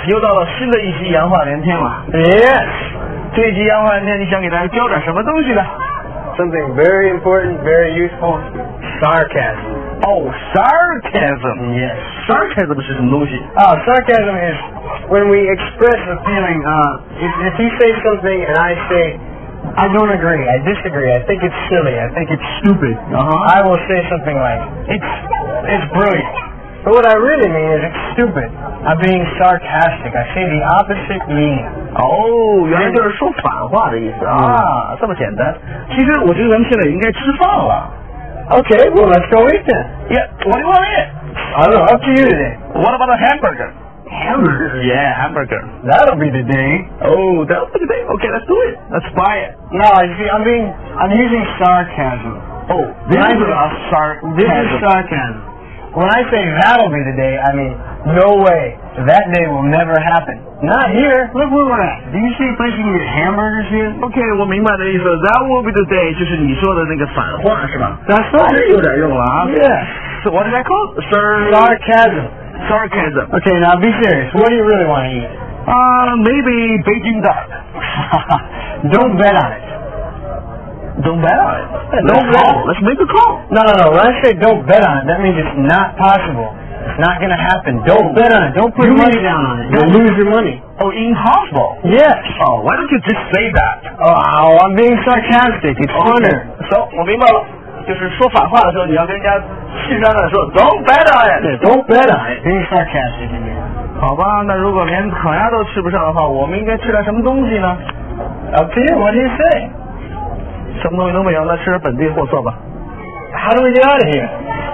又到了新的一集洋话连篇了。 Yes， 这一集洋话连篇，你想给大家教点什么东西呢 ？Something very important, very useful. Sarcasm. Oh, sarcasm. Yes. Sarcasm 是什么东西？ Sarcasm is when we express a feeling. If you say something and I say, I don't agree, I disagree, I think it's silly, I think it's stupid. I will say something like, it's brilliant. But what I really mean is it's stupid. I'm being sarcastic. I say the opposite meaning. 哦，原来就是说反话的意思啊，这么简单。其实我觉得咱们现在也应该吃饭了。 Okay, well let's go eat then. Yeah, what do you want to eat? I don't know, up to you today. What about a hamburger? Hamburger? Yeah, hamburger. That'll be the day. Oh, that'll be the day. Okay, let's do it. Let's buy it. No, you see, I'm using sarcasm. Oh, this is sarcasm. When I say that'll be the day, I mean, no way. That day will never happen. Not here. Look where we're at. Do you see a place you can get hamburgers here? Okay, 我明白的意思。That will be the day， 就是你说的那个反话是吧？ That's right. 有点用了啊。 Yes. So what did I call? Sarcasm. Sarcasm. Okay, now be serious. What do you really want to eat? Maybe Beijing duck. Don't bet on it. Don't bet on it. Don't bet on it. Let's make a call. No. When I say don't bet on it, that means it's not possible. It's not going to happen. Don't bet on it. Don't put money down on it. You'll lose your money. Oh, impossible. Yes. Oh, why don't you just say that? Oh, I'm being sarcastic. It's funner. So, 我明白了，就是说反话的时候，你要跟人家气山的说 Don't bet on it. Don't bet on it. Being sarcastic again. 好吧，那如果连烤鸭都吃不上的话，我们应该吃点什么东西呢 ？Up to you. What do you say? 什么东西都没有，那吃点本地货色吧。 How do we get out of here?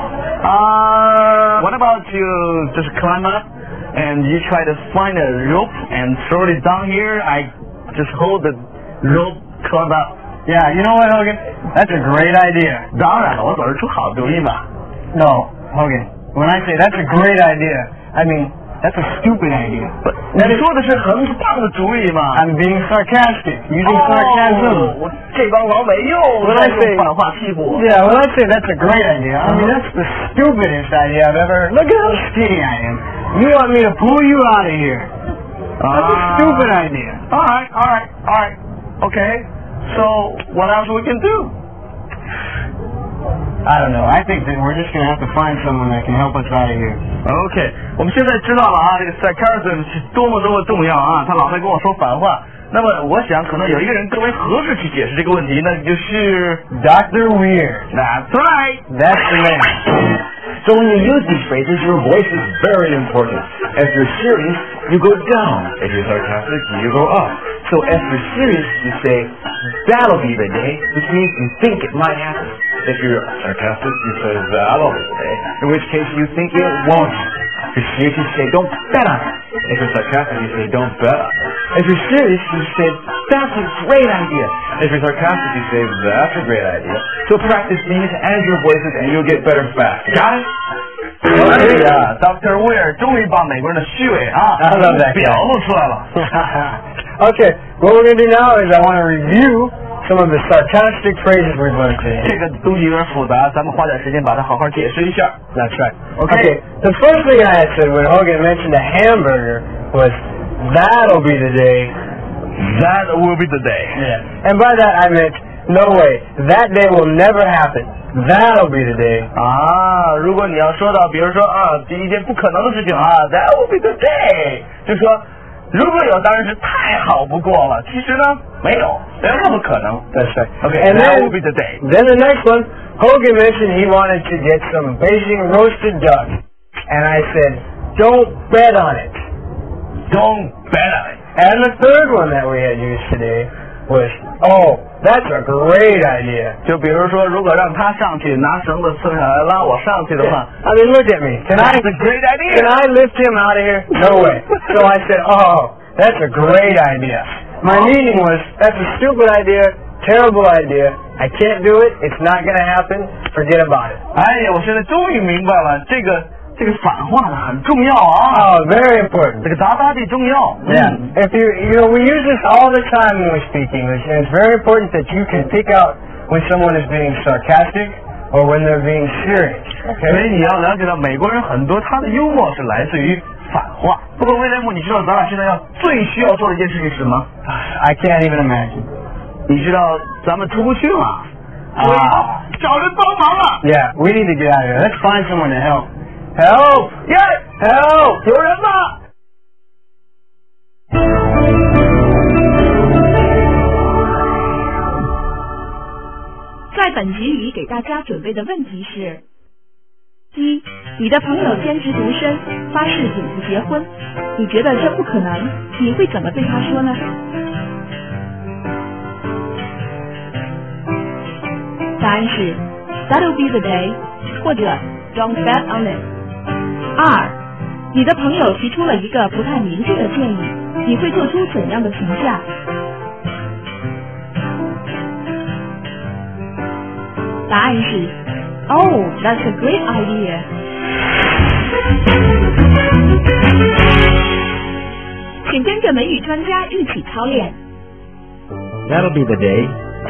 What about you just climb up and you try to find a rope and throw it down here? I just hold the rope, climb up. Yeah, you know what, Hogan? That's a great idea. 当然了，我总是出好主意嘛。 No, Hogan. When I say that's a great idea, I mean that's a stupid idea. 你说的是很棒的主意嘛 I'm being sarcastic, using sarcasm. 我这帮老美又在用反话欺负我。 Yeah, when I say that's a great idea, I mean that's the stupidest idea I've ever. Look at how skinny I am. You want me to pull you out of here? That's a stupid idea. All right. Okay. So what else we can do? I don't know. I think that we're just going to have to find someone that can help us out of here. OK， 我们现在知道了啊，这个 sarcasm 是多么重要啊！他老在跟我说反话。那么我想可能有一个人更为合适去解释这个问题，那就是 Dr. Weird. That's right. That's the man. So when you use these phrases, your voice is very important. If you're serious, you go down. If you're sarcastic, you go up. So if you're serious, you say, that'll be the day, which means you think it might happen. If you're sarcastic, you say, that'll be the day, in which case you think it won't happen. If you're serious, you say, don't bet on it. If you're sarcastic, you say, don't bet on it. If you're serious, you say, that's a great idea. If you're sarcastic, you say, that's a great idea. So practice these and your voices and you'll get better fast. Got it? 哎呀 ，Dr. Weir 终于把美国人的虚伪啊表露出来了。 Okay, what we're going to do now is I want to review some of the sarcastic phrases we've learned today. 这个东西有点复杂，咱们花点时间把它好好解释一下。 That's right. Okay, the first thing I had said when Hogan mentioned a hamburger was, that'll be the day. That will be the day. Yeah. And by that I meant, no way, that day will never happen. That'll be the day. 啊，如果你要说到，比如说第一件不可能的事情that will be the day， 就说如果有当然是太好不过了，其实呢没有，没有那么可能。 That's right. Okay, and that then, will be the day. Then the next one, Hogan mentioned he wanted to get some Beijing roasted duck, and I said, don't bet on it. Don't bet on it. And the third one that we had used today was, oh, that's a great idea. 就比如说，如果让他上去拿绳子刺下来拉我上去的话 I mean, look at me. That's a great idea. Can I lift him out of here? No way. So I said, oh, that's a great idea. My meaning was, that's a stupid idea, terrible idea. I can't do it. It's not going to happen. Forget about it. 哎呀，我现在终于明白了，这个反话呢很重要啊。 Oh, very important. 这个大大的重要。 Yeah. If you know, we use this all the time when we speak English, and it's very important that you can pick out when someone is being sarcastic or when they're being serious. 所以你要了解到，美国人很多他的幽默是来自于反话。不过威廉姆，你知道咱俩现在最需要做的一件事情是什么 I can't even imagine. 你知道咱们出不去吗？找人帮忙了。 Yeah, we need to get out of here. Let's find someone to help. Help! Yeah! Help! 有人吗？ 在本局里给大家准备的问题是：一，你的朋友兼职独身，发誓永不结婚，你觉得这不可能，你会怎么对他说呢？答案是 That'll be the day 或者 Don't bet on it。二，你的朋友提出了一个不太明智的建议，你会做出怎样的评价？答案是 Oh, that's a great idea。请跟着美语专家一起操练。 That'll be the day.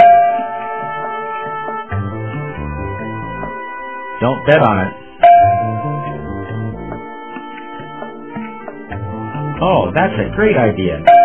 Don't bet on it. Oh, that's a great idea.